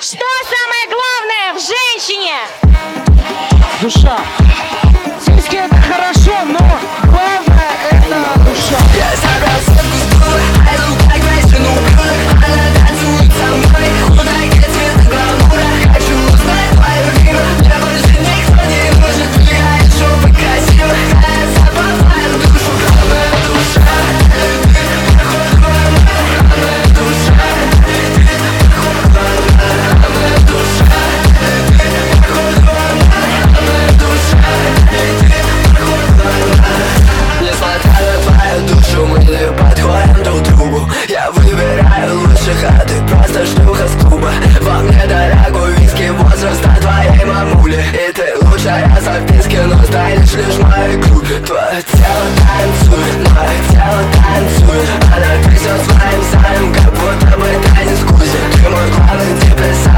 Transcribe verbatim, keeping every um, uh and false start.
Что самое главное в женщине? Душа. Сиськи это хорошо, но главное это душа. Я забрал сотку с дула, айду как весену блюдо. Она танцует со мной, худая цвета гламура. Хочу узнать твою имя, мне больше никто не нужен. Влияет шубы красиво, я забрал твою душу. Главная душа, ты похож главная. Главная душа, ты похож главная. Главная душа, ты похож главная. Главная душа, ты похож главная. Несмотря на твою душу, мы не подходим друг другу. Я выбираю лучших, а ты просто шлюха с клуба. Во мне дорогой виски возраста твоей мамули. И ты лучшая записки, но станешь лишь моей клубе. Твое тело танцует, мое тело танцует. Она трясет своим самым, как будто бы танец в кузе. Ты мой главный депрессант.